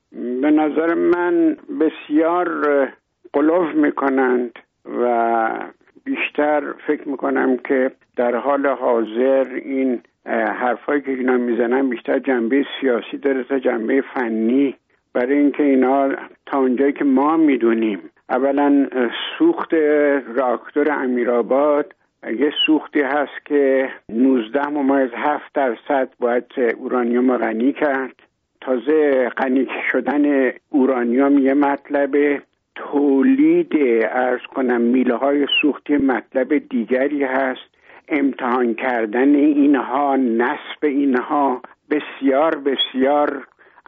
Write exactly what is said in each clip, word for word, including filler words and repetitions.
به نظر من بسیار غلو میکنند و بیشتر فکر میکنم که در حال حاضر این حرفایی که اینا میزنن بیشتر جنبه سیاسی داره تا جنبه فنی، برای اینکه اینا تا اونجایی که ما میدونیم اولا سوخت راکتور امیرآباد یه سوختی هست که نوزده ممیز هفت درصد باید اورانیوم غنی کرد. تازه غنی شدن اورانیوم یه مطلب، تولید ارز کنم میله های سوختی مطلب دیگری هست، امتحان کردن اینها، نصب اینها بسیار بسیار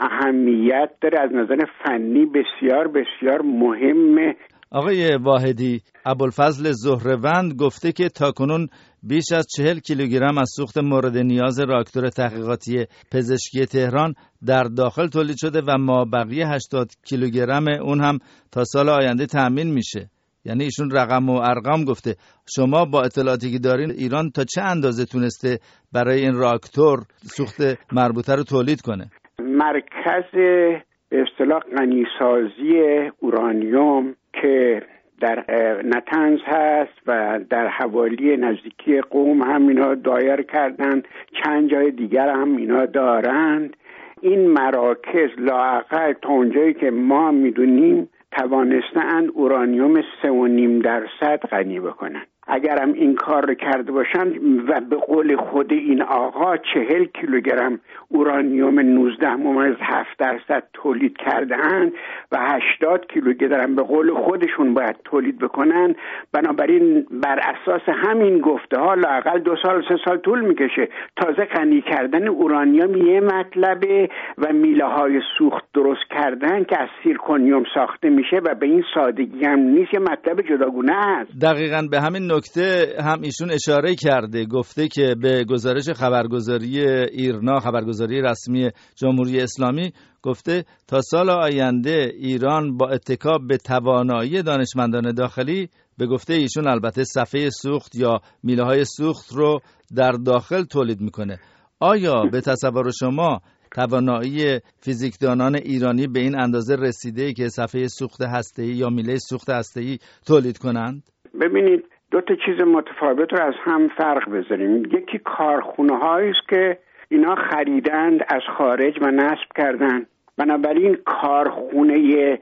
اهمیت داره، از نظر فنی بسیار بسیار مهمه. آقای واحدی، ابوالفضل زهره‌وند گفته که تاکنون بیش از چهل کیلوگرم از سوخت مورد نیاز راکتور تحقیقاتی پزشکی تهران در داخل تولید شده و مابقی هشتاد کیلوگرم اون هم تا سال آینده تأمین میشه. یعنی ایشون رقم و ارقام گفته. شما با اطلاعاتی که دارین ایران تا چه اندازه تونسته برای این راکتور سوخت مربوطه رو تولید کنه؟ مرکز به اصطلاح غنیسازی اورانیوم که در نتنز هست و در حوالی نزدیکی قم هم اینا دایر کردن، چند جای دیگر هم اینا دارند. این مراکز لااقل تا اونجایی که ما میدونیم توانستند اورانیوم سه و نیم درصد غنی بکنن. اگر هم این کار رو کرده باشن و به قول خود این آقا چهل کیلوگرم اورانیوم نوزده ممیز هفت درصد تولید کردن و هشتاد کیلوگرم به قول خودشون باید تولید بکنن، بنابراین بر اساس همین گفته ها لااقل دو سال سه سال طول میکشه. تازه غنی کردن اورانیوم یه مطلبه و میله های سوخت درست کردن که از زیرکونیوم ساخته میشه و به این سادگی هم نیست، یه مطلب جداگونه است. دقیقاً به همین نکته هم ایشون اشاره کرده، گفته که به گزارش خبرگزاری ایرنا، خبرگزاری رسمی جمهوری اسلامی، گفته تا سال آینده ایران با اتکا به توانایی دانشمندان داخلی، به گفته ایشون البته صفحه سوخت یا میله های سوخت رو در داخل تولید میکنه. آیا به تصور شما توانایی فیزیکدانان ایرانی به این اندازه رسیده که صفحه سوخت هسته‌ای یا میله سوخت هسته‌ای تولید کنند؟ ببینید دو تا چیز متفاوت رو از هم فرق بذاریم. یکی کارخونه هایی است که اینا خریدند از خارج و نصب کردند، بنابراین کارخونه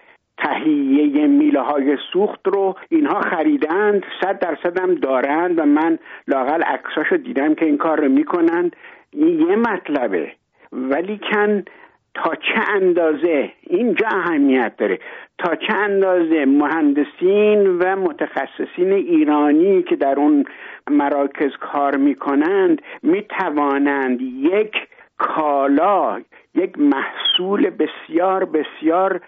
تهیه میله های سوخت رو اینها خریدند، صد درصد هم دارند و من لااقل عکساشو دیدم که این کار رو میکنند. این یه مطلبه، ولی کن تا چه اندازه اینجا اهمیت داره، تا چه اندازه مهندسین و متخصصین ایرانی که در اون مراکز کار میکنند میتوانند یک کالا، یک محصول بسیار بسیار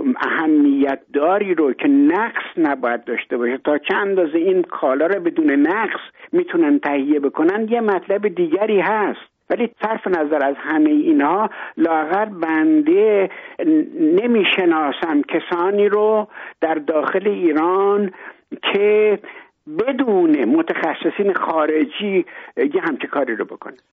اهمیت داری رو که نقص نباید داشته باشه، تا چه اندازه این کالا رو بدون نقص میتونن تهیه بکنن یه مطلب دیگری هست. ولی صرف نظر از همه اینها لااقل بنده نمیشناسم کسانی رو در داخل ایران که بدون متخصصین خارجی یه همچه کاری رو بکنه.